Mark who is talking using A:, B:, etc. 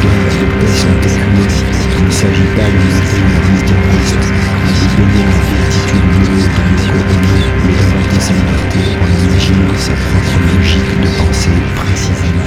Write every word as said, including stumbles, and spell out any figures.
A: guerres de paix sont éculées. Il ne s'agit pas d'inventer une vie terroriste, ni de donner la béatitude mêlée de nos colonies, mais d'inventer sa liberté en imaginant sa propre logique de pensée précisément.